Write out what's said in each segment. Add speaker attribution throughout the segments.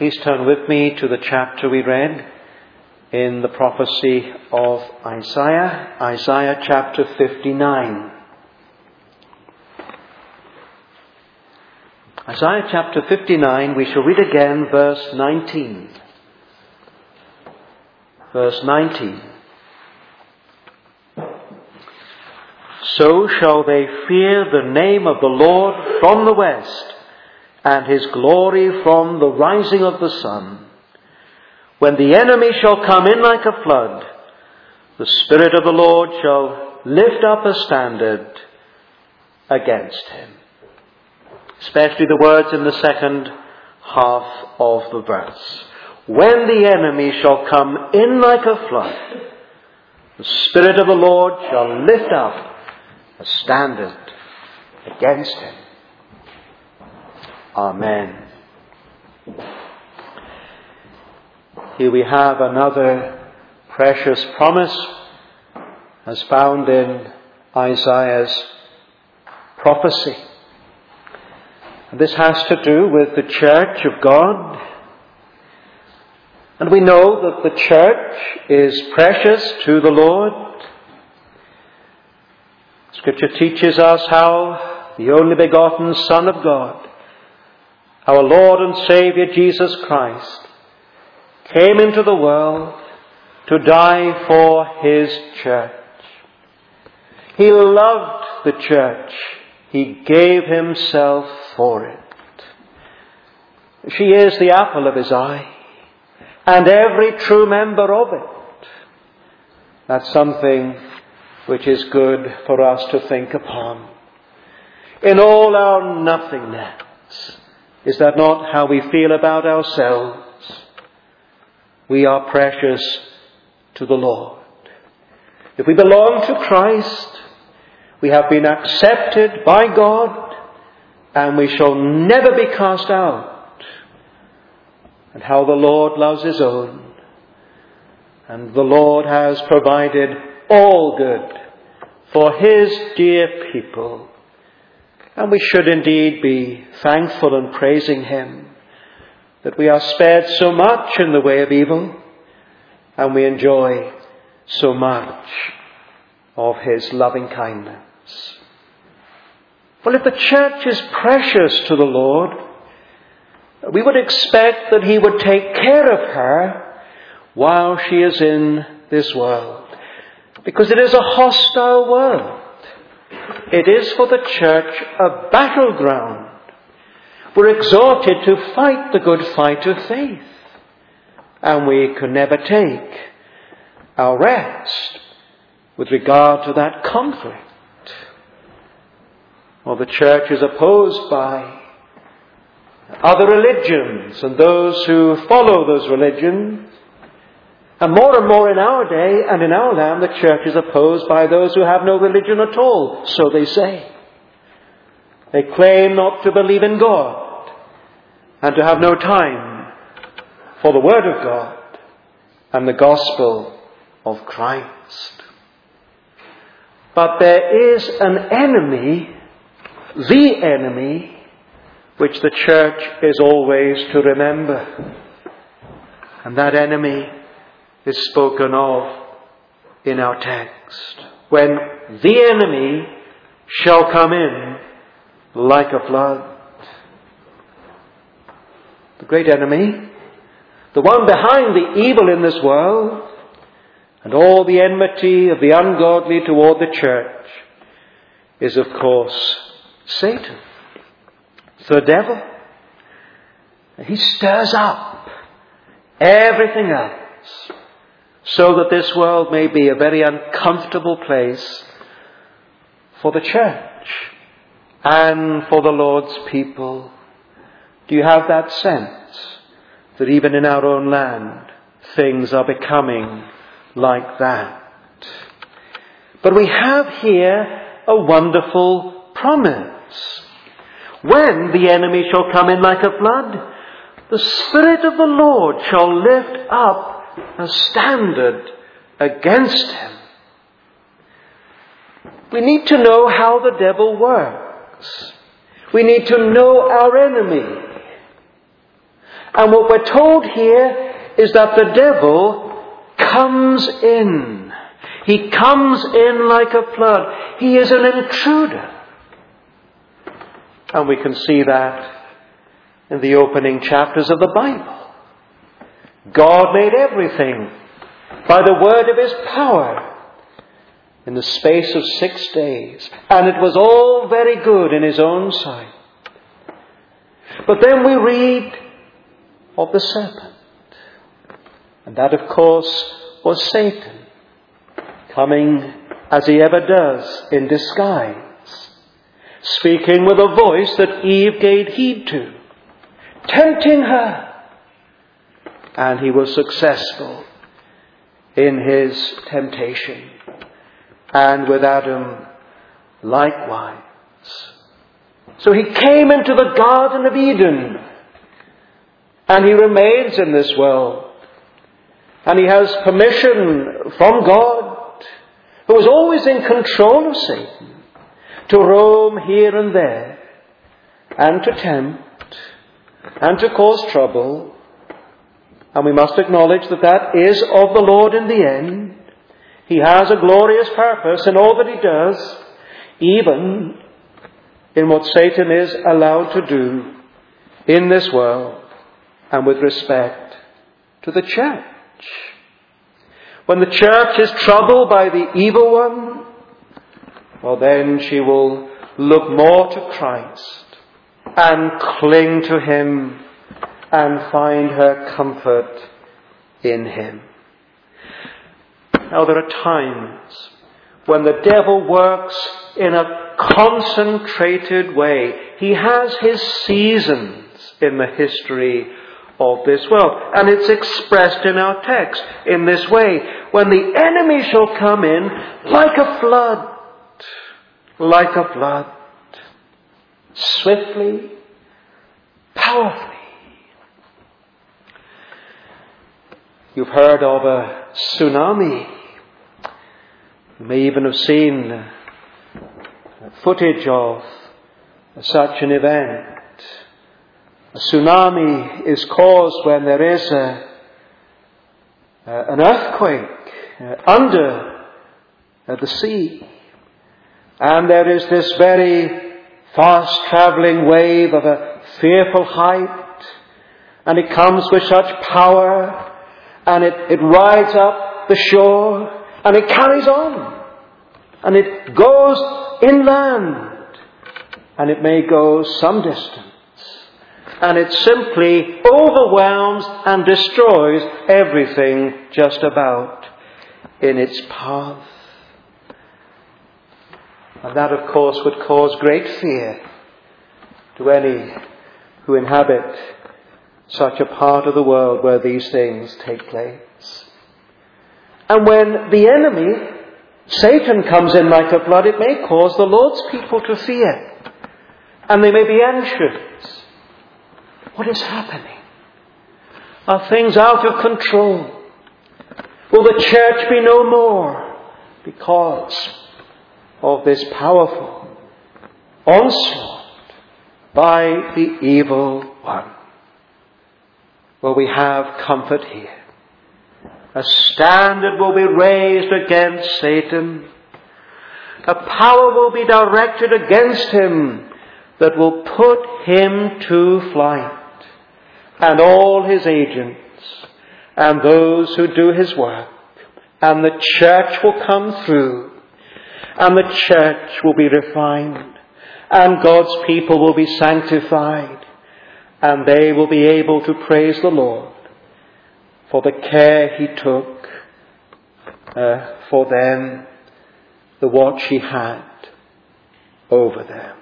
Speaker 1: Please turn with me to the chapter we read in the prophecy of Isaiah, Isaiah chapter 59. Isaiah chapter 59, we shall read again verse 19. Verse 19. So shall they fear the name of the Lord from the west, and his glory from the rising of the sun. When the enemy shall come in like a flood, the Spirit of the Lord shall lift up a standard against him. Especially the words in the second half of the verse. When the enemy shall come in like a flood, the Spirit of the Lord shall lift up a standard against him. Amen. Here we have another precious promise as found in Isaiah's prophecy. And this has to do with the church of God. And we know that the church is precious to the Lord. Scripture teaches us how the only begotten Son of God, our Lord and Saviour Jesus Christ, came into the world to die for his church. He loved the church. He gave himself for it. She is the apple of his eye, and every true member of it. That's something which is good for us to think upon. In all our nothingness, is that not how we feel about ourselves? We are precious to the Lord. If we belong to Christ, we have been accepted by God, and we shall never be cast out. And how the Lord loves his own. And the Lord has provided all good for his dear people. And we should indeed be thankful and praising him that we are spared so much in the way of evil, and we enjoy so much of his loving kindness. Well, if the church is precious to the Lord, we would expect that he would take care of her while she is in this world, because it is a hostile world. It is for the church a battleground. We're exhorted to fight the good fight of faith. And we can never take our rest with regard to that conflict. Well, the church is opposed by other religions and those who follow those religions. And more in our day and in our land, the church is opposed by those who have no religion at all, so they say. They claim not to believe in God and to have no time for the Word of God and the gospel of Christ. But there is an enemy, the enemy, which the church is always to remember. And that enemy is spoken of in our text. When the enemy shall come in like a flood. The great enemy, the one behind the evil in this world, and all the enmity of the ungodly toward the church, is of course Satan. It's the devil. He stirs up everything else, so that this world may be a very uncomfortable place for the church and for the Lord's people. Do you have that sense that even in our own land things are becoming like that? But we have here a wonderful promise. When the enemy shall come in like a flood, the Spirit of the Lord shall lift up a standard against him. We need to know how the devil works. We need to know our enemy. And what we're told here is that the devil comes in. He comes in like a flood. He is an intruder. And we can see that in the opening chapters of the Bible. God made everything by the word of his power in the space of 6 days. And it was all very good in his own sight. But then we read of the serpent. And that, of course, was Satan, coming as he ever does in disguise, speaking with a voice that Eve gave heed to, tempting her. And he was successful in his temptation. And with Adam likewise. So he came into the Garden of Eden. And he remains in this world. And he has permission from God, who is always in control of Satan, to roam here and there, and to tempt, and to cause trouble. And we must acknowledge that that is of the Lord in the end. He has a glorious purpose in all that he does, even in what Satan is allowed to do in this world and with respect to the church. When the church is troubled by the evil one, well, then she will look more to Christ and cling to him and find her comfort in him. Now, there are times when the devil works in a concentrated way. He has his seasons in the history of this world. And it's expressed in our text in this way. When the enemy shall come in like a flood, swiftly, powerfully. You've heard of a tsunami. You may even have seen footage of such an event. A tsunami is caused when there is an earthquake under the sea. And there is this very fast-travelling wave of a fearful height. And it comes with such power. And it rides up the shore. And it carries on. And it goes inland. And it may go some distance. And it simply overwhelms and destroys everything just about in its path. And that, of course, would cause great fear to any who inhabit such a part of the world where these things take place. And when the enemy, Satan, comes in like a flood, it may cause the Lord's people to fear. And they may be anxious. What is happening? Are things out of control? Will the church be no more because of this powerful onslaught by the evil one? Well, we have comfort here. A standard will be raised against Satan. A power will be directed against him that will put him to flight. And all his agents, and those who do his work, and the church will come through, and the church will be refined, and God's people will be sanctified, and they will be able to praise the Lord for the care he took for them, the watch he had over them.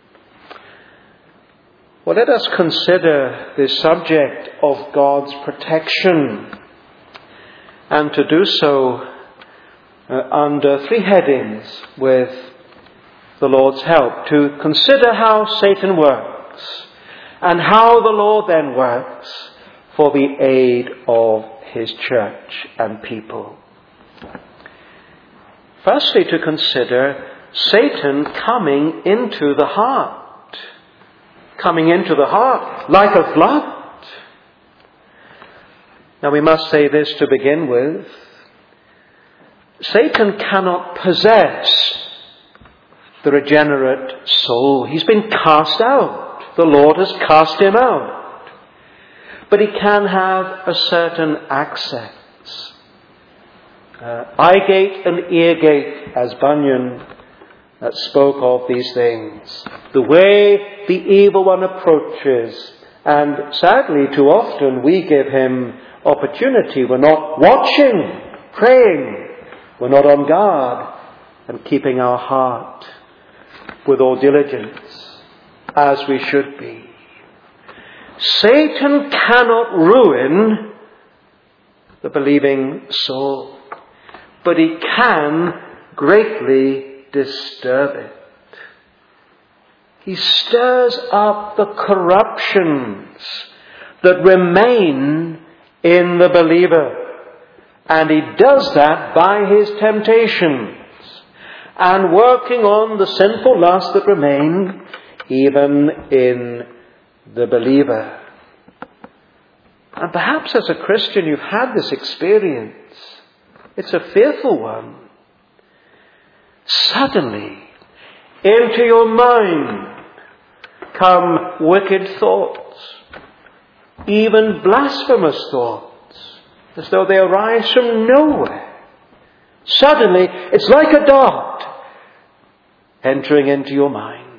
Speaker 1: Well, let us consider this subject of God's protection, and to do so under 3 headings with the Lord's help. To consider how Satan works, and how the Lord then works for the aid of his church and people. Firstly, to consider Satan coming into the heart. Coming into the heart like a flood. Now we must say this to begin with. Satan cannot possess the regenerate soul. He's been cast out. The Lord has cast him out. But he can have a certain access. Eye gate and ear gate, as Bunyan spoke of these things. The way the evil one approaches. And sadly, too often we give him opportunity. We're not watching, praying. We're not on guard and keeping our heart with all diligence as we should be. Satan cannot ruin the believing soul, but he can greatly disturb it. He stirs up the corruptions that remain in the believer. And he does that by his temptations and working on the sinful lusts that remain even in the believer. And perhaps as a Christian you've had this experience. It's a fearful one. Suddenly, into your mind come wicked thoughts, even blasphemous thoughts, as though they arise from nowhere. Suddenly, it's like a dart entering into your mind.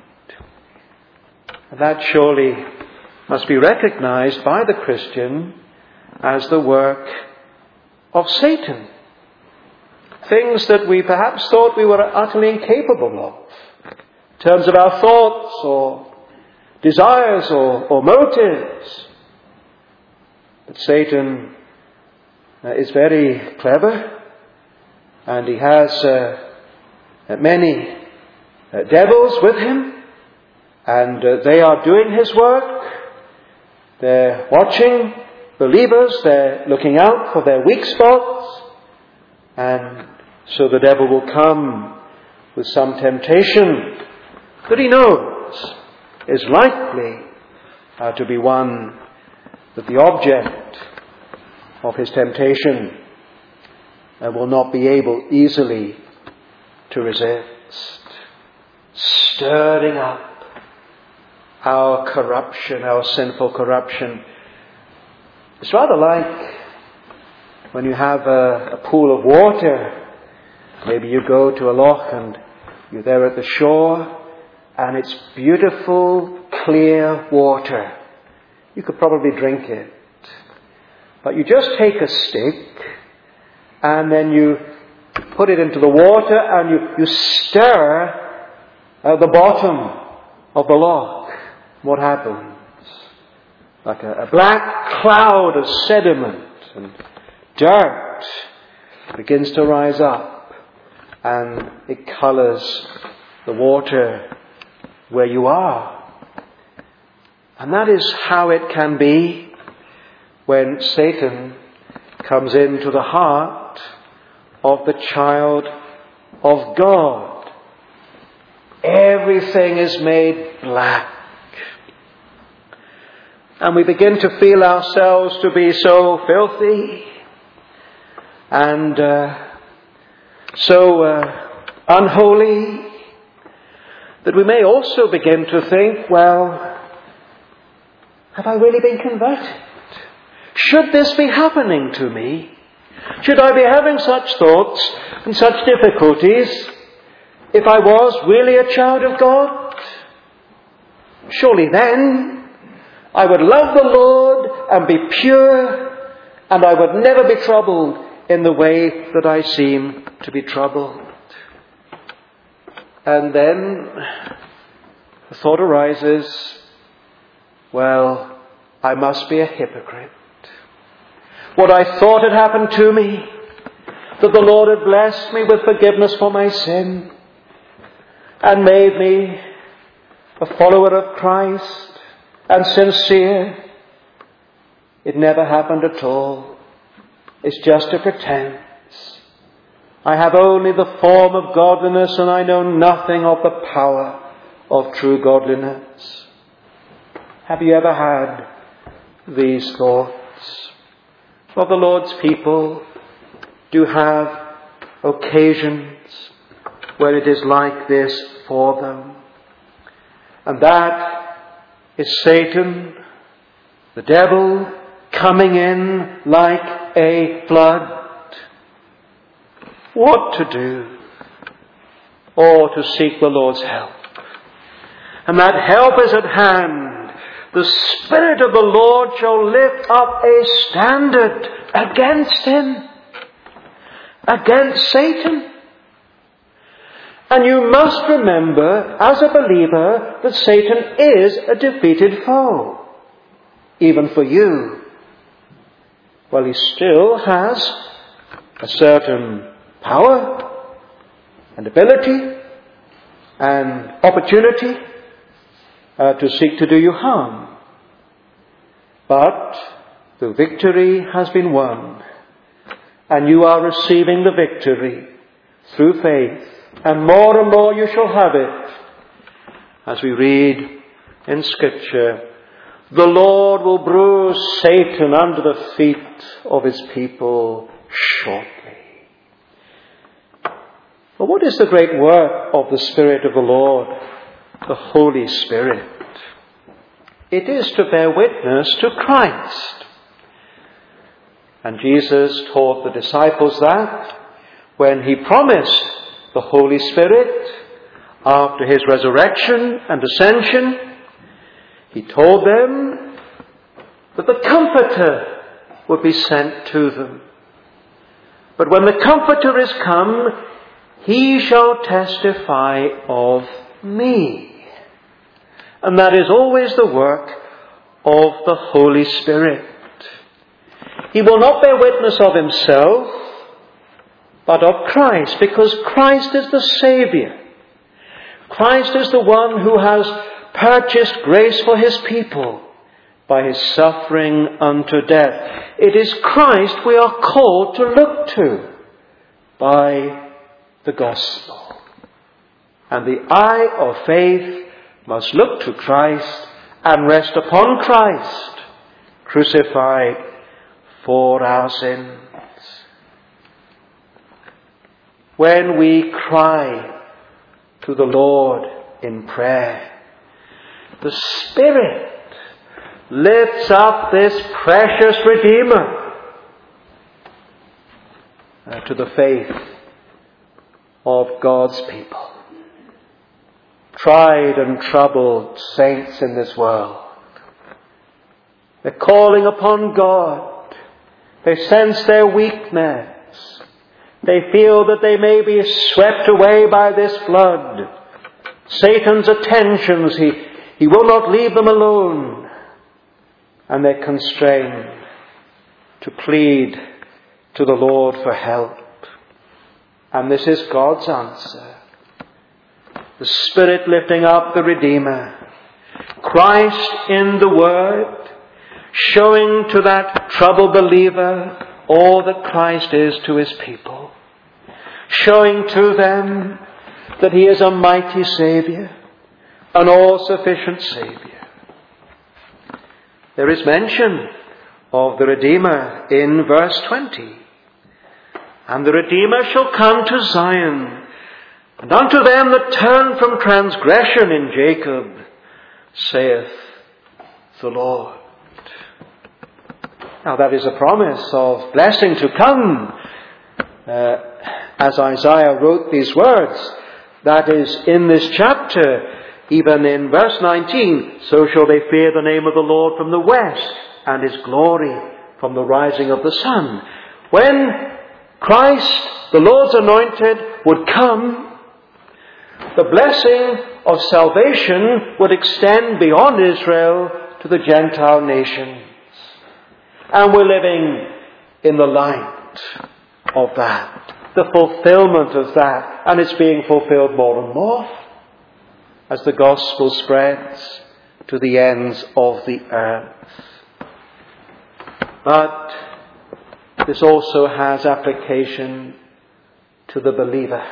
Speaker 1: And that surely must be recognized by the Christian as the work of Satan. Things that we perhaps thought we were utterly incapable of, in terms of our thoughts or desires or motives. But Satan is very clever, and he has many devils with him, and they are doing his work. They're watching believers, they're looking out for their weak spots, and so the devil will come with some temptation that he knows is likely to be one that the object of his temptation will not be able easily to resist. Stirring up our corruption, our sinful corruption. It's rather like when you have a pool of water. Maybe you go to a loch and you're there at the shore and it's beautiful, clear water. You could probably drink it. But you just take a stick and then you put it into the water and you stir the bottom of the loch. What happens? Like a black cloud of sediment and dirt begins to rise up, and it colours the water where you are. And that is how it can be when Satan comes into the heart of the child of God. Everything is made black. And we begin to feel ourselves to be so filthy and so unholy that we may also begin to think, well, have I really been converted? Should this be happening to me? Should I be having such thoughts and such difficulties if I was really a child of God? Surely then I would love the Lord and be pure, and I would never be troubled in the way that I seem to be troubled. And then the thought arises, well, I must be a hypocrite. What I thought had happened to me, that the Lord had blessed me with forgiveness for my sin and made me a follower of Christ and sincere, it never happened at all. It's just a pretense. I have only the form of godliness, and I know nothing of the power of true godliness. Have you ever had these thoughts? Well, the Lord's people do have occasions where it is like this for them. And that is Satan, the devil, coming in like a flood. What to do? Or to seek the Lord's help. And that help is at hand. The Spirit of the Lord shall lift up a standard against him, against Satan. And you must remember, as a believer, that Satan is a defeated foe, even for you. Well, he still has a certain power and ability and opportunity to seek to do you harm. But the victory has been won, and you are receiving the victory through faith, and more you shall have it. As we read in Scripture, the Lord will bruise Satan under the feet of his people shortly. But what is the great work of the Spirit of the Lord, the Holy Spirit? It is to bear witness to Christ. And Jesus taught the disciples that when he promised the Holy Spirit after his resurrection and ascension, he told them that the Comforter would be sent to them. But when the Comforter is come, he shall testify of me. And that is always the work of the Holy Spirit. He will not bear witness of himself, but of Christ, because Christ is the Saviour. Christ is the one who has purchased grace for his people by his suffering unto death. It is Christ we are called to look to by the gospel. And the eye of faith must look to Christ and rest upon Christ, crucified for our sins. When we cry to the Lord in prayer, the Spirit lifts up this precious Redeemer to the faith of God's people. Tried and troubled saints in this world. They're calling upon God. They sense their weakness. They feel that they may be swept away by this flood. Satan's attentions, he will not leave them alone. And they're constrained to plead to the Lord for help. And this is God's answer. The Spirit lifting up the Redeemer. Christ in the Word, showing to that troubled believer all that Christ is to his people. Showing to them that he is a mighty Saviour, an all-sufficient Saviour. There is mention of the Redeemer in verse 20. And the Redeemer shall come to Zion, and unto them that turn from transgression in Jacob, saith the Lord. Now that is a promise of blessing to come. As Isaiah wrote these words, that is in this chapter, even in verse 19, so shall they fear the name of the Lord from the west, and his glory from the rising of the sun. When Christ, the Lord's anointed, would come, the blessing of salvation would extend beyond Israel to the Gentile nations. And we're living in the light of that, the fulfillment of that, and it's being fulfilled more and more as the gospel spreads to the ends of the earth. But this also has application to the believer.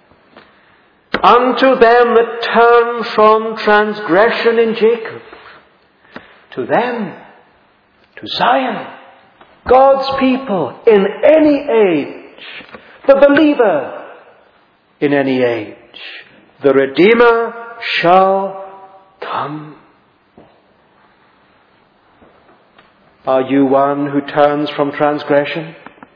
Speaker 1: Unto them that turn from transgression in Jacob, to them, to Zion, God's people in any age, the believer in any age, the Redeemer shall come. Are you one who turns from transgression?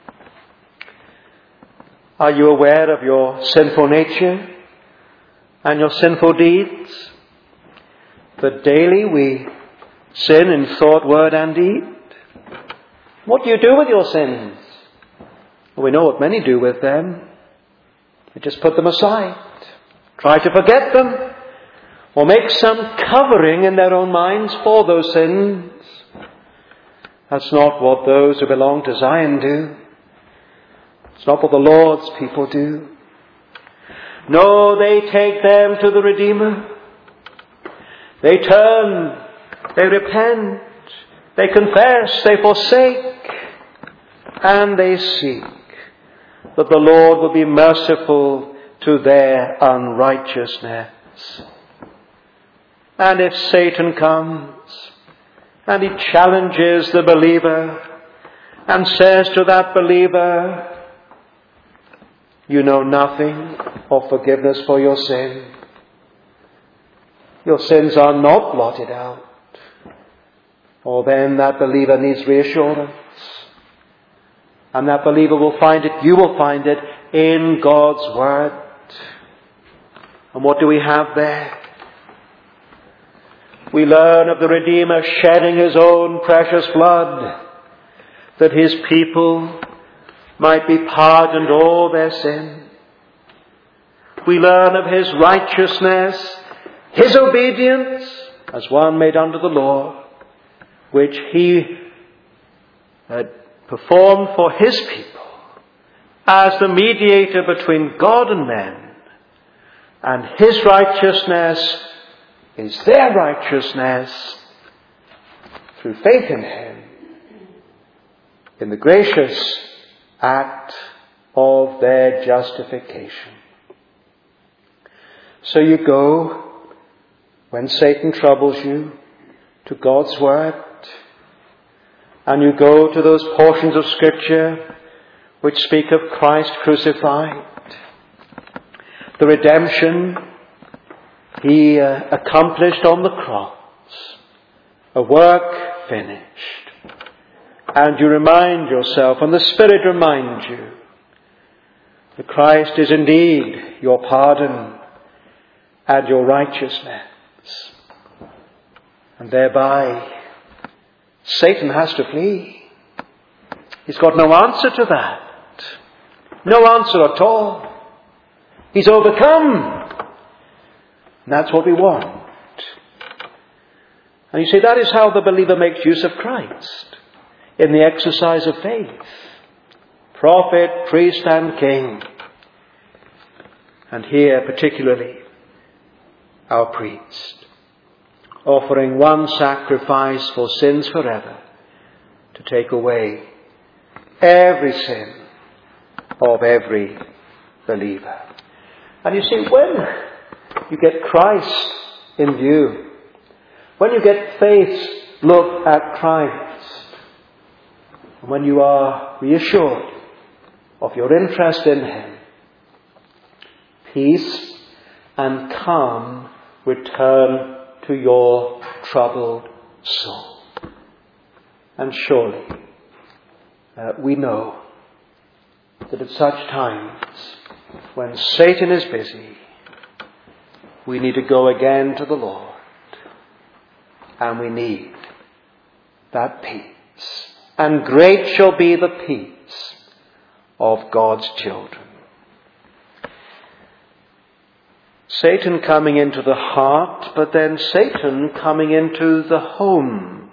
Speaker 1: Are you aware of your sinful nature and your sinful deeds? That daily we sin in thought, word and deed? What do you do with your sins? Well, we know what many do with them. They just put them aside, try to forget them, or make some covering in their own minds for those sins. That's not what those who belong to Zion do. It's not what the Lord's people do. No, they take them to the Redeemer. They turn, they repent, they confess, they forsake, and they seek that the Lord will be merciful to their unrighteousness. And if Satan comes and he challenges the believer and says to that believer, you know nothing of forgiveness for your sin. Your sins are not blotted out. Or then that believer needs reassurance. And that believer will find it, you will find it, in God's Word. And what do we have there? We learn of the Redeemer shedding his own precious blood, that his people might be pardoned all their sin. We learn of his righteousness, his obedience, as one made under the law, which he had performed for his people as the mediator between God and men. And his righteousness is their righteousness through faith in him, in the gracious act of their justification. So you go, when Satan troubles you, to God's Word, and you go to those portions of Scripture which speak of Christ crucified, the redemption he accomplished on the cross, a work finished. And you remind yourself, and the Spirit reminds you, that Christ is indeed your pardon and your righteousness. And thereby, Satan has to flee. He's got no answer to that. No answer at all. He's overcome. And that's what we want. And you see, that is how the believer makes use of Christ in the exercise of faith. Prophet, priest and king. And here particularly our priest, offering one sacrifice for sins forever to take away every sin of every believer. And you see, when you get Christ in view, when you get faith look at Christ, and when you are reassured of your interest in him, peace and calm return to your troubled soul. And surely we know that at such times when Satan is busy, we need to go again to the Lord, and we need that peace. And great shall be the peace of God's children. Satan coming into the heart, but then Satan coming into the home.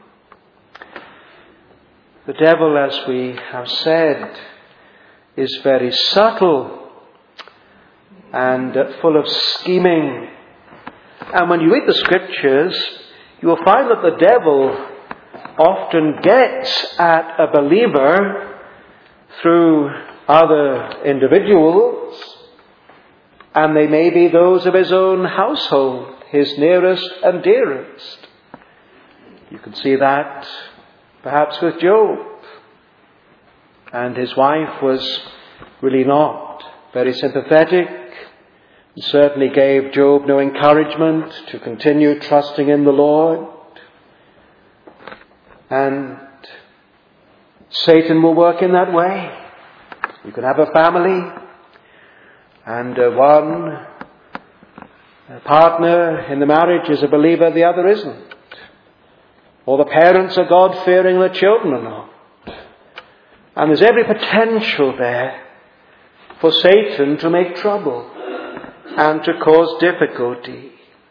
Speaker 1: The devil, as we have said, is very subtle and full of scheming. And when you read the Scriptures, you will find that the devil often gets at a believer through other individuals, and they may be those of his own household, his nearest and dearest. You can see that perhaps with Job. And his wife was really not very sympathetic, and certainly gave Job no encouragement to continue trusting in the Lord. And Satan will work in that way. You can have a family, and one partner in the marriage is a believer, the other isn't. Or the parents are God-fearing, the children are not. And there's every potential there for Satan to make trouble and to cause difficulty.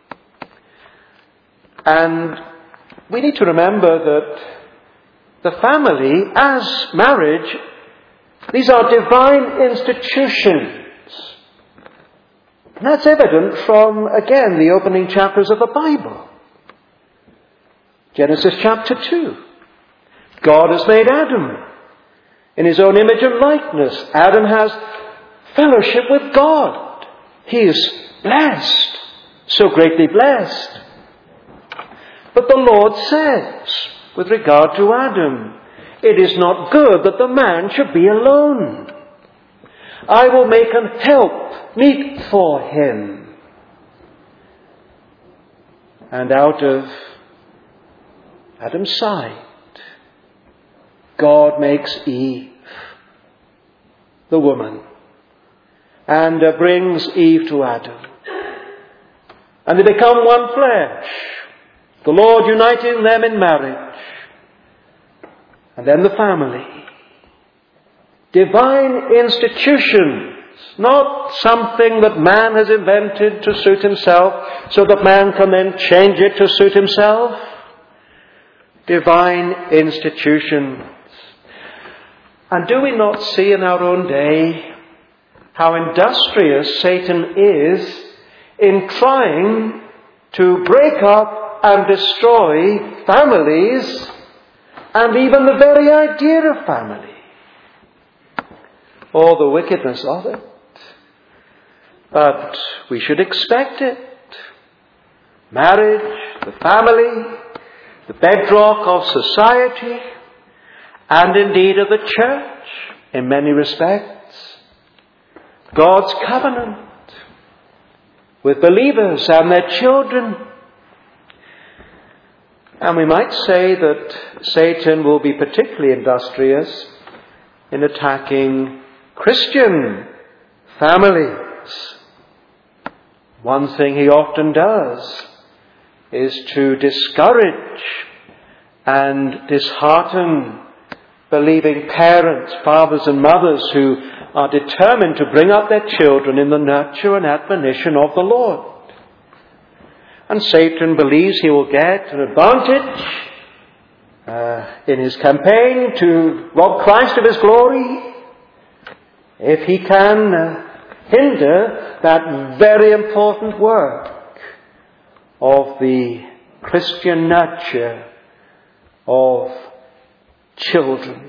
Speaker 1: And we need to remember that the family, as marriage, these are divine institutions. And that's evident from, again, the opening chapters of the Bible. Genesis chapter 2. God has made Adam in his own image and likeness. Adam has fellowship with God. He is blessed, so greatly blessed. But the Lord says, with regard to Adam, it is not good that the man should be alone. I will make an help meet for him. And out of Adam's side, God makes Eve, the woman, and brings Eve to Adam. And they become one flesh, the Lord uniting them in marriage. And then the family. Divine institutions, not something that man has invented to suit himself, so that man can then change it to suit himself. Divine institutions. And do we not see in our own day how industrious Satan is in trying to break up and destroy families and even the very idea of family? All the wickedness of it. But we should expect it. Marriage, the family, the bedrock of society, and indeed of the church in many respects. God's covenant with believers and their children. And we might say that Satan will be particularly industrious in attacking Christian families. One thing he often does is to discourage and dishearten believing parents, fathers and mothers who are determined to bring up their children in the nurture and admonition of the Lord. And Satan believes he will get an advantage in his campaign to rob Christ of his glory if he can hinder that very important work of the Christian nurture of children.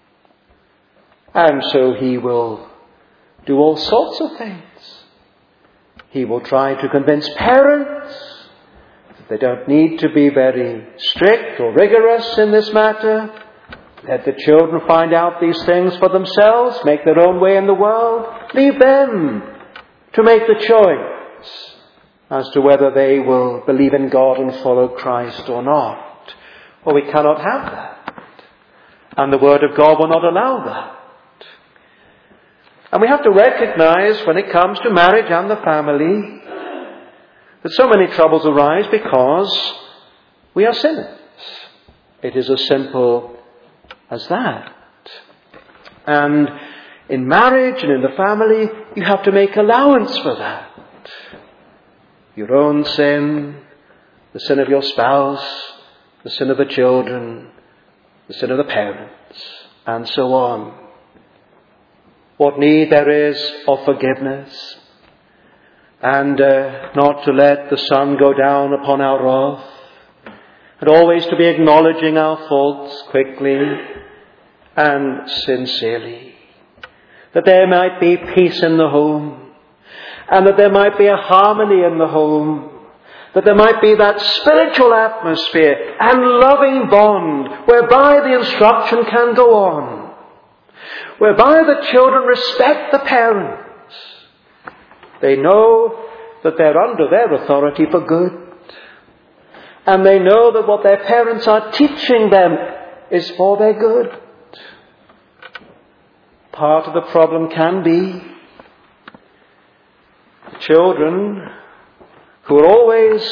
Speaker 1: And so he will do all sorts of things. He will try to convince parents that they don't need to be very strict or rigorous in this matter. Let the children find out these things for themselves, make their own way in the world. Leave them to make the choice as to whether they will believe in God and follow Christ or not. Well, we cannot have that. And the Word of God will not allow that. And we have to recognize when it comes to marriage and the family that so many troubles arise because we are sinners. It is as simple as that. And in marriage and in the family, you have to make allowance for that. Your own sin, the sin of your spouse, the sin of the children, the sin of the parents, and so on. What need there is of forgiveness, and not to let the sun go down upon our wrath, and always to be acknowledging our faults quickly and sincerely, that there might be peace in the home, and that there might be a harmony in the home, that there might be that spiritual atmosphere and loving bond whereby the instruction can go on. whereby the children respect the parents. They know that they're under their authority for good. And they know that what their parents are teaching them is for their good. Part of the problem can be children who are always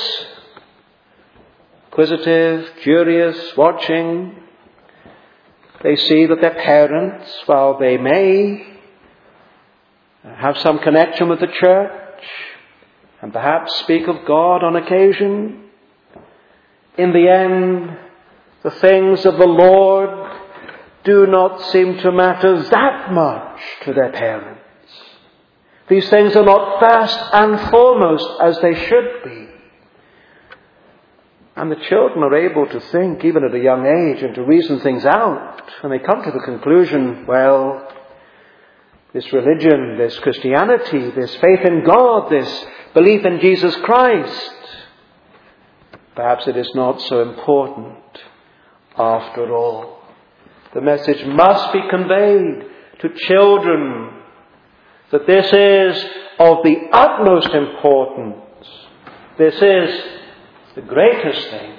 Speaker 1: inquisitive, curious, watching. They see that their parents, while they may have some connection with the church and perhaps speak of God on occasion, in the end, the things of the Lord do not seem to matter that much to their parents. These things are not first and foremost as they should be. And the children are able to think, even at a young age, and to reason things out. And they come to the conclusion, well, this religion, this Christianity, this faith in God, this belief in Jesus Christ, perhaps it is not so important after all. The message must be conveyed to children that this is of the utmost importance. This is the greatest thing.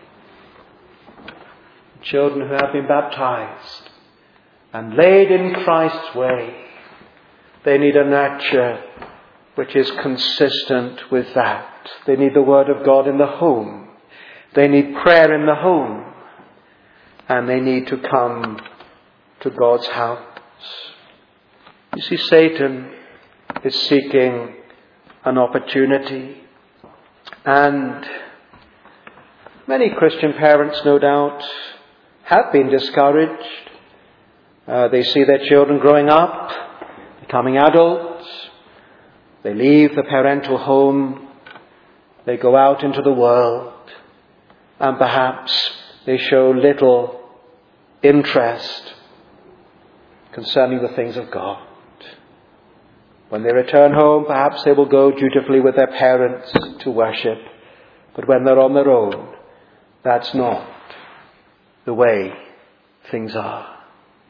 Speaker 1: Children who have been baptized and laid in Christ's way, they need a nurture which is consistent with that. They need the Word of God in the home. They need prayer in the home. And they need to come to God's house. You see, Satan is seeking an opportunity. And many Christian parents, no doubt, have been discouraged. They see their children growing up, becoming adults. They leave the parental home. They go out into the world. And perhaps they show little interest concerning the things of God. When they return home, perhaps they will go dutifully with their parents to worship. But when they're on their own, that's not the way things are.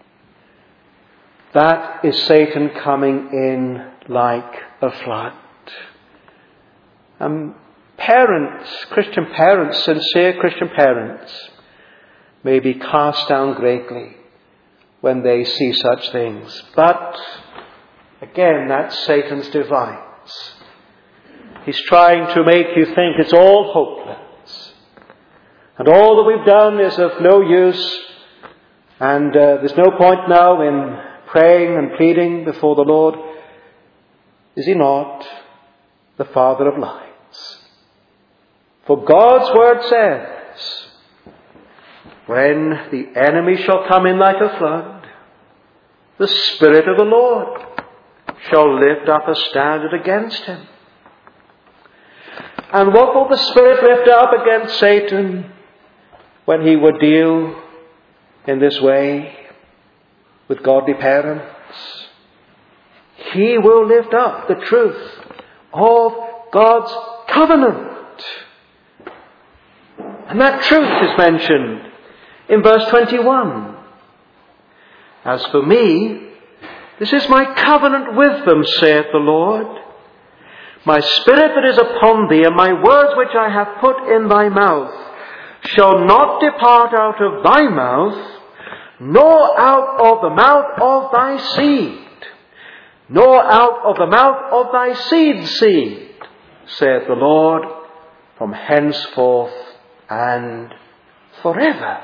Speaker 1: That is Satan coming in like a flood. Parents, Christian parents, sincere Christian parents, may be cast down greatly when they see such things. But, again, that's Satan's device. He's trying to make you think it's all hopeless. And all that we've done is of no use. And there's no point now in praying and pleading before the Lord. Is He not the Father of lights? For God's Word says, when the enemy shall come in like a flood, the Spirit of the Lord shall lift up a standard against him. And what will the Spirit lift up against Satan when he would deal in this way with godly parents? He will lift up the truth of God's covenant. And that truth is mentioned in verse 21. As for me, this is my covenant with them, saith the Lord. My spirit that is upon thee, and my words which I have put in thy mouth, shall not depart out of thy mouth, nor out of the mouth of thy seed, nor out of the mouth of thy seed's seed, saith the Lord, from henceforth and forever.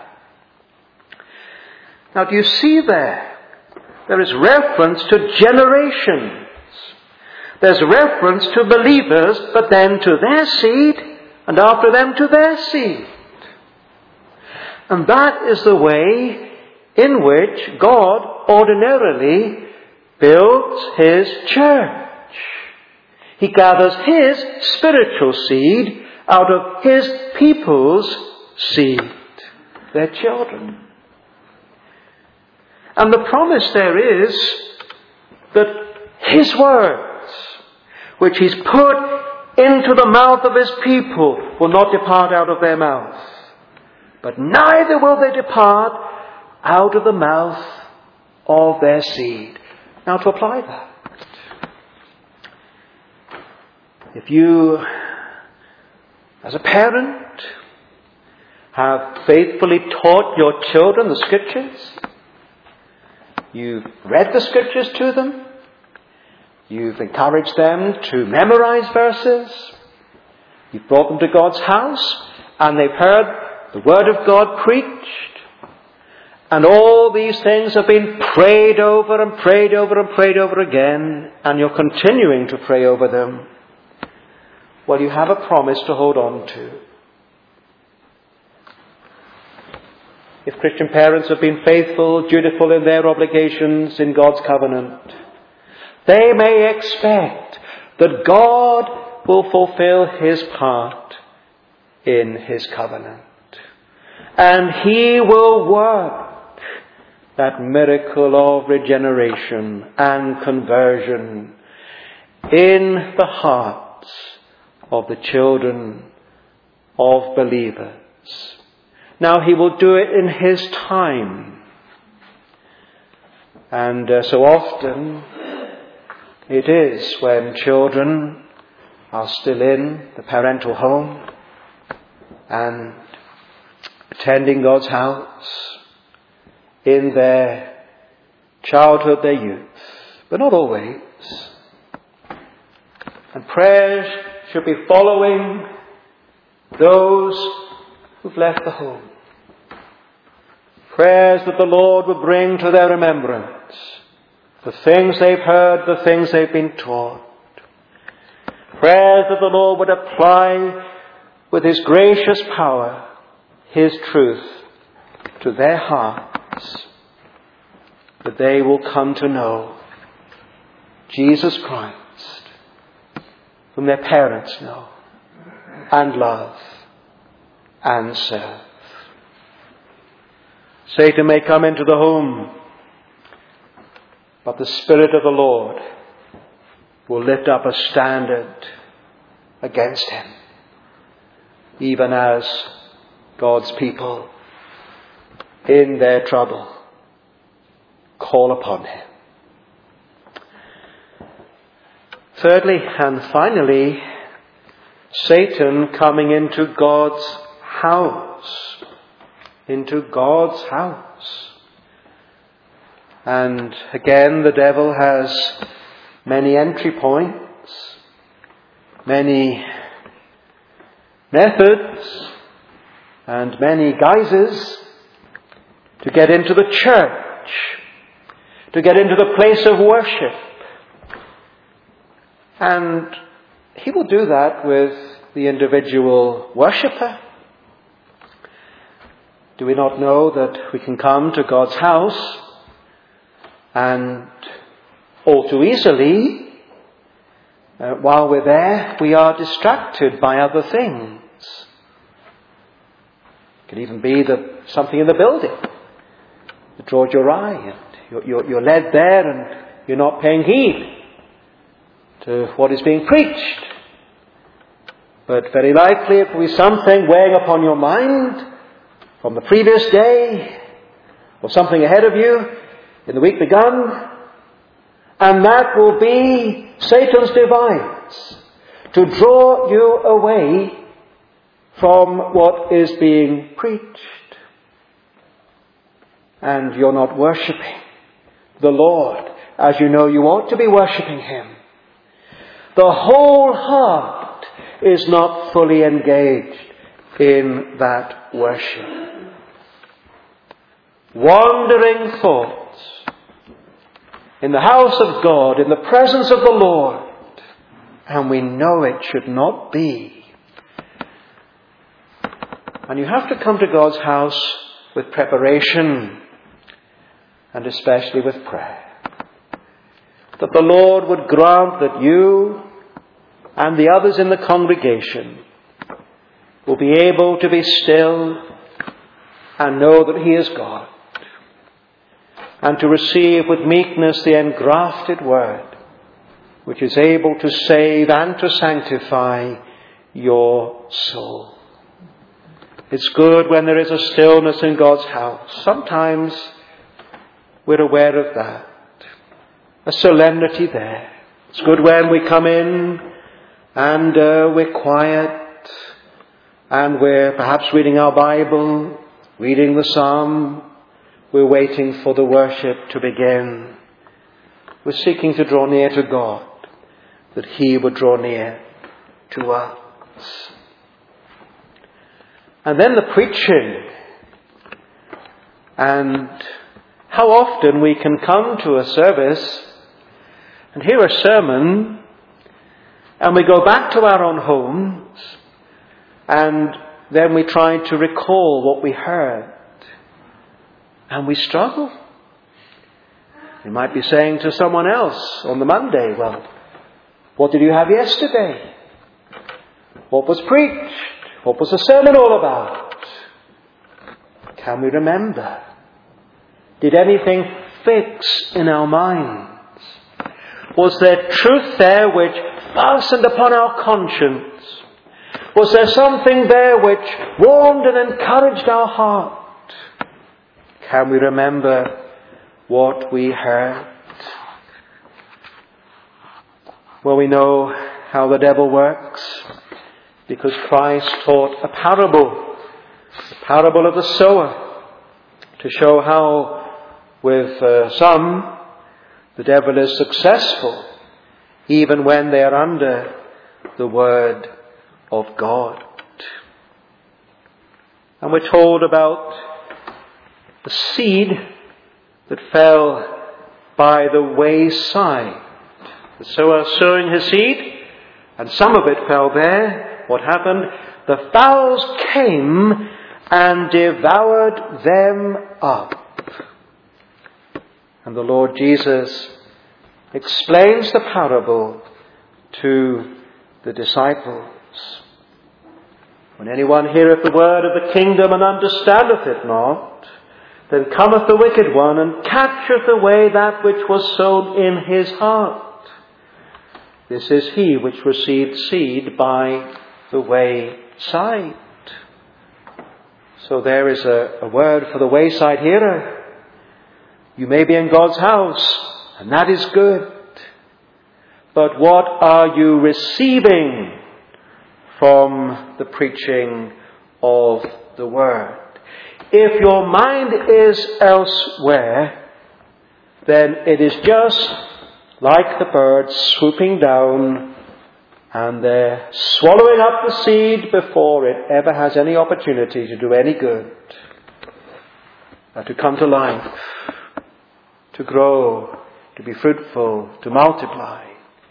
Speaker 1: Now, do you see there? There is reference to generations. There's reference to believers, but then to their seed, and after them to their seed. And that is the way in which God ordinarily builds His church. He gathers His spiritual seed out of His people's seed, their children. And the promise there is that His words, which He's put into the mouth of His people, will not depart out of their mouth. But neither will they depart out of the mouth of their seed. Now, to apply that, if you, as a parent, have faithfully taught your children the Scriptures, you've read the Scriptures to them, you've encouraged them to memorize verses, you've brought them to God's house, and they've heard the Word of God preached, and all these things have been prayed over and prayed over and prayed over again, and you're continuing to pray over them, well, you have a promise to hold on to. If Christian parents have been faithful, dutiful in their obligations in God's covenant, they may expect that God will fulfill His part in His covenant. And He will work that miracle of regeneration and conversion in the hearts of the children of believers. Now, He will do it in His time. And so often it is when children are still in the parental home and attending God's house in their childhood, their youth, but not always. And prayers should be following those who've left the home. Prayers that the Lord would bring to their remembrance the things they've heard, the things they've been taught. Prayers that the Lord would apply with His gracious power, His truth to their hearts, that they will come to know Jesus Christ, whom their parents know and love and serve. Satan may come into the home, but the Spirit of the Lord will lift up a standard against him, even as God's people in their trouble call upon Him. Thirdly and finally, Satan coming into God's house. Into God's house. And again, the devil has many entry points, many methods, and many guises to get into the church, to get into the place of worship. And he will do that with the individual worshipper. Do we not know that we can come to God's house and all too easily, while we're there, we are distracted by other things? It could even be something in the building that draws your eye, and you're led there and you're not paying heed to what is being preached. But very likely it will be something weighing upon your mind from the previous day, or something ahead of you in the week begun, and that will be Satan's device to draw you away from what is being preached. And you're not worshipping the Lord as you know you ought to be worshipping Him. The whole heart is not fully engaged in that worship. Wandering thoughts in the house of God, in the presence of the Lord, and we know it should not be. And you have to come to God's house with preparation, and especially with prayer, that the Lord would grant that you and the others in the congregation will be able to be still and know that He is God, and to receive with meekness the engrafted word, which is able to save and to sanctify your soul. It's good when there is a stillness in God's house. Sometimes we're aware of that. A solemnity there. It's good when we come in and we're quiet and we're perhaps reading our Bible, reading the psalm. We're waiting for the worship to begin. We're seeking to draw near to God, that He would draw near to us. And then the preaching. And how often we can come to a service and hear a sermon, and we go back to our own homes, and then we try to recall what we heard, and we struggle. You might be saying to someone else on the Monday, well, what did you have yesterday? What was preached? What was the sermon all about? Can we remember? Did anything fix in our minds? Was there truth there which fastened upon our conscience? Was there something there which warmed and encouraged our heart? Can we remember what we heard? Well, we know how the devil works, because Christ taught a parable, the parable of the sower, to show how with some the devil is successful even when they are under the word of God. And we're told about the seed that fell by the wayside. The sower sowing his seed, and some of it fell there. What happened? The fowls came and devoured them up. And the Lord Jesus explains the parable to the disciples. When anyone heareth the word of the kingdom and understandeth it not, then cometh the wicked one and catcheth away that which was sown in his heart. This is he which received seed by the wayside. So there is a word for the wayside hearer. You may be in God's house, and that is good. But what are you receiving from the preaching of the word? If your mind is elsewhere, then it is just like the birds swooping down, and they're swallowing up the seed before it ever has any opportunity to do any good, to come to life, to grow, to be fruitful, to multiply.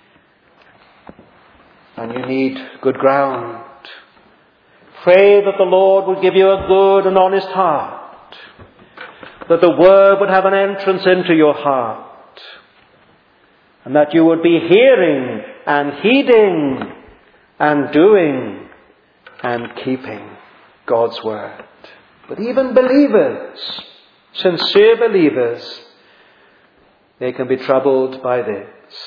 Speaker 1: And you need good ground. Pray that the Lord would give you a good and honest heart, that the word would have an entrance into your heart, and that you would be hearing and heeding and doing and keeping God's word. But even believers, sincere believers, they can be troubled by this.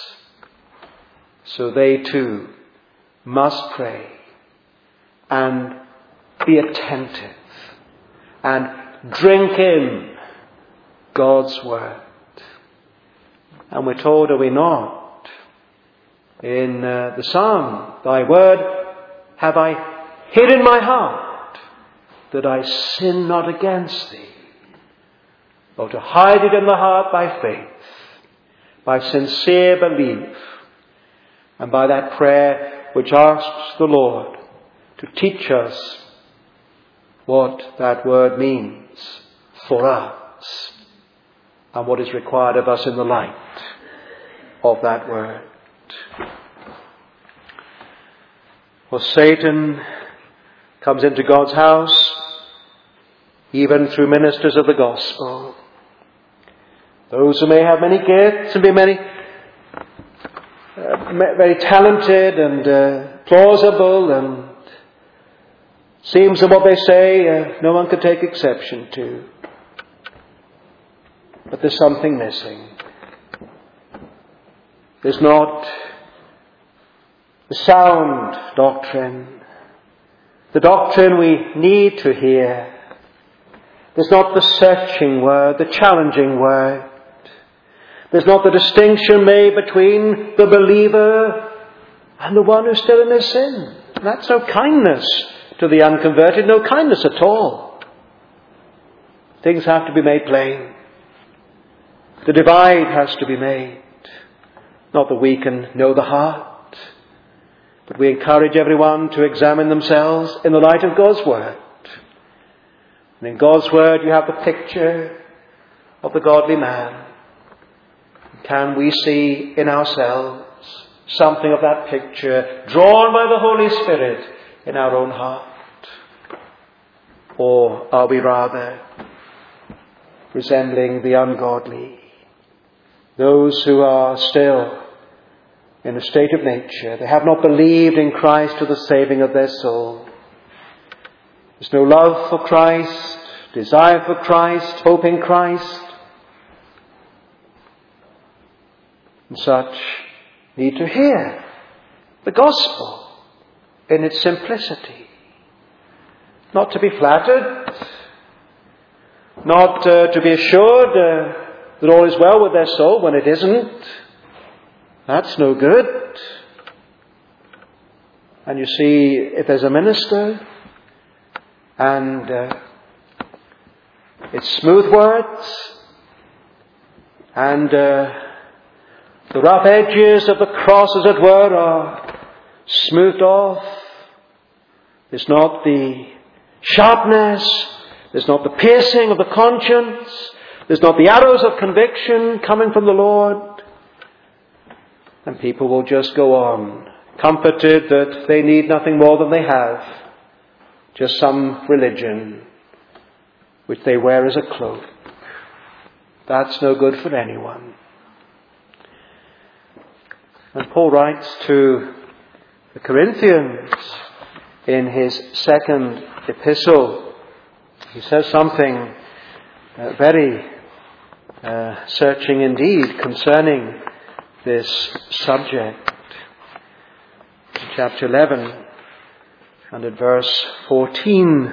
Speaker 1: So they too must pray and be attentive and drink in God's word. And we're told, are we not, in the psalm, thy word have I hid in my heart, that I sin not against thee. Or to hide it in the heart by faith, by sincere belief, and by that prayer which asks the Lord to teach us what that word means for us and what is required of us in the light of that word. For Satan comes into God's house even through ministers of the gospel. Those who may have many gifts and be very talented and plausible, and seems that what they say no one could take exception to. But there's something missing. There's not the sound doctrine, the doctrine we need to hear. There's not the searching word, the challenging word. There's not the distinction made between the believer and the one who's still in his sin. That's no kindness to the unconverted, no kindness at all. Things have to be made plain. The divide has to be made. Not that we can know the heart, but we encourage everyone to examine themselves in the light of God's Word. And in God's Word you have the picture of the godly man. Can we see in ourselves something of that picture drawn by the Holy Spirit in our own heart? Or are we rather resembling the ungodly, those who are still in a state of nature? They have not believed in Christ to the saving of their soul. There's no love for Christ, desire for Christ, hope in Christ. And such need to hear the gospel in its simplicity. Not to be flattered, not to be assured that all is well with their soul when it isn't. That's no good. And you see, if there's a minister and it's smooth words and the rough edges of the cross, as it were, are smoothed off. There's not the sharpness. There's not the piercing of the conscience. There's not the arrows of conviction coming from the Lord. And people will just go on, comforted that they need nothing more than they have. Just some religion which they wear as a cloak. That's no good for anyone. And Paul writes to the Corinthians in his second epistle. He says something very searching indeed concerning this subject. In chapter 11 and at verse 14.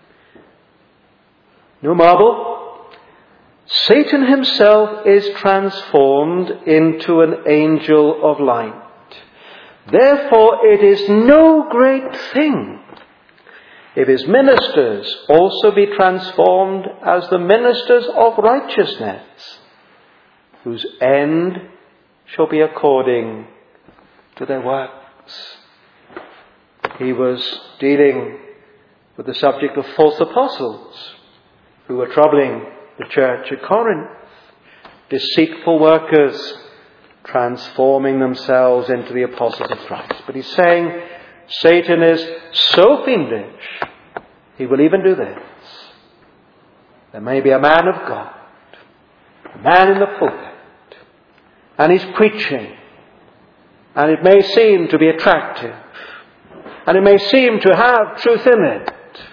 Speaker 1: No marvel, Satan himself is transformed into an angel of light. Therefore it is no great thing if his ministers also be transformed as the ministers of righteousness, whose end shall be according to their works. He was dealing with the subject of false apostles who were troubling the church at Corinth. Deceitful workers transforming themselves into the apostles of Christ. But he's saying Satan is so fiendish, he will even do this. There may be a man of God, a man in the pulpit, and he's preaching, and it may seem to be attractive, and it may seem to have truth in it.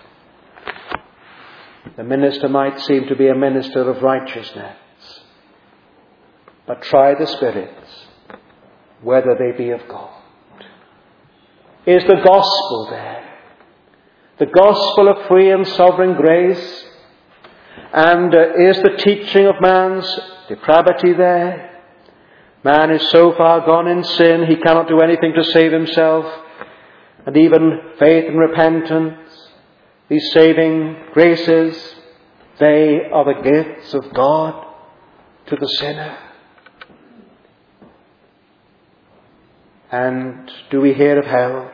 Speaker 1: The minister might seem to be a minister of righteousness. But try the spirits, whether they be of God. Is the gospel there? The gospel of free and sovereign grace? And is the teaching of man's depravity there? Man is so far gone in sin, he cannot do anything to save himself. And even faith and repentance, these saving graces, they are the gifts of God to the sinner. And do we hear of hell?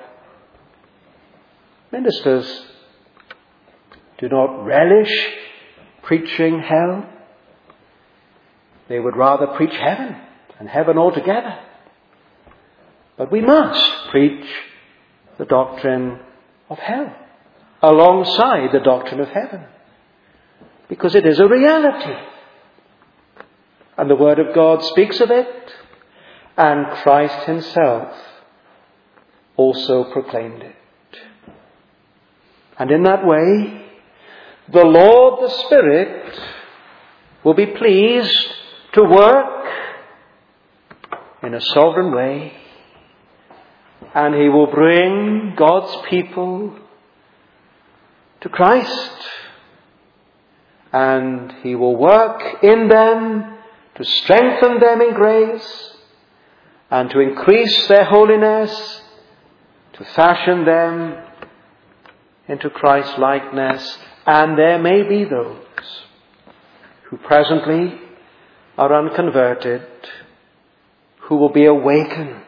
Speaker 1: Ministers do not relish preaching hell. They would rather preach heaven and heaven altogether. But we must preach the doctrine of hell alongside the doctrine of heaven, because it is a reality. And the Word of God speaks of it, and Christ himself also proclaimed it. And in that way, the Lord, the Spirit, will be pleased to work in a sovereign way, and he will bring God's people to Christ, and he will work in them to strengthen them in grace, and to increase their holiness, to fashion them into Christ's likeness. And there may be those who presently are unconverted, who will be awakened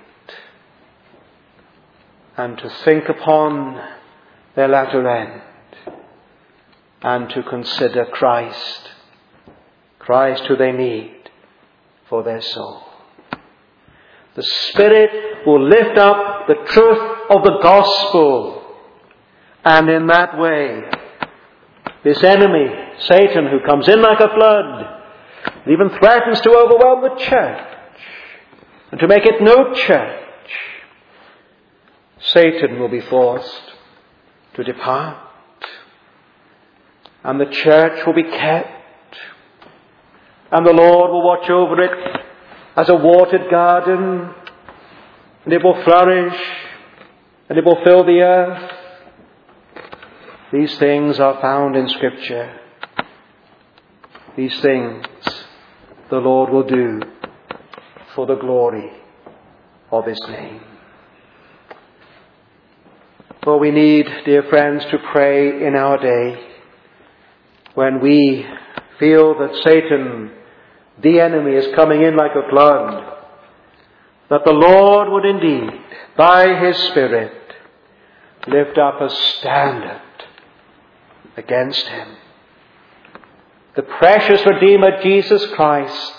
Speaker 1: and to think upon their latter end and to consider Christ who they need for their soul. The Spirit will lift up the truth of the gospel, and in that way, this enemy, Satan, who comes in like a flood, and even threatens to overwhelm the church and to make it no church, Satan will be forced to depart, and the church will be kept, and the Lord will watch over it as a watered garden, and it will flourish, and it will fill the earth. These things are found in Scripture. These things the Lord will do for the glory of His name. For we need, dear friends, to pray in our day when we feel that Satan, the enemy, is coming in like a flood, that the Lord would indeed, by His Spirit, lift up a standard against him. The precious Redeemer, Jesus Christ,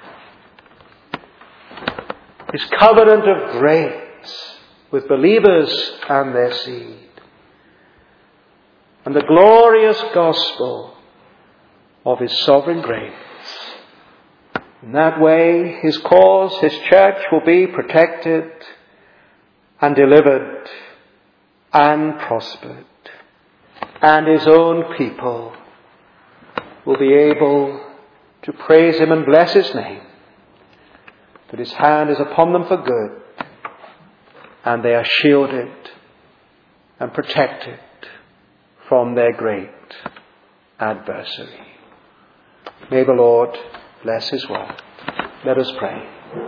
Speaker 1: His covenant of grace with believers and their seed, and the glorious gospel of His sovereign grace. In that way, His cause, His church, will be protected and delivered and prospered, and His own people will be able to praise Him and bless His name, that His hand is upon them for good, and they are shielded and protected from their great adversary. May the Lord bless His word. Let us pray.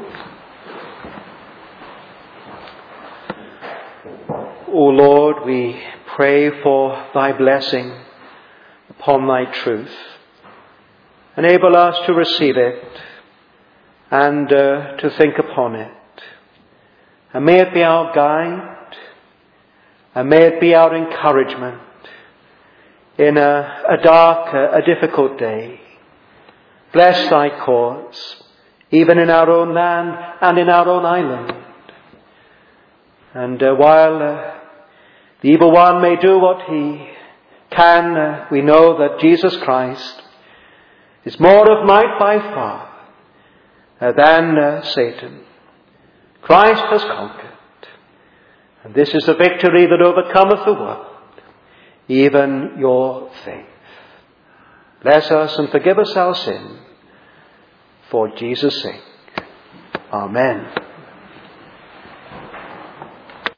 Speaker 1: O Lord, we pray for Thy blessing upon Thy truth. Enable us to receive it and to think upon it. And may it be our guide, and may it be our encouragement in a dark, a difficult day. Bless Thy cause, even in our own land and in our own island. And while the evil one may do what he can, we know that Jesus Christ is more of might by far than Satan. Christ has conquered. And this is the victory that overcometh the world, even your faith. Bless us and forgive us our sin, for Jesus' sake. Amen.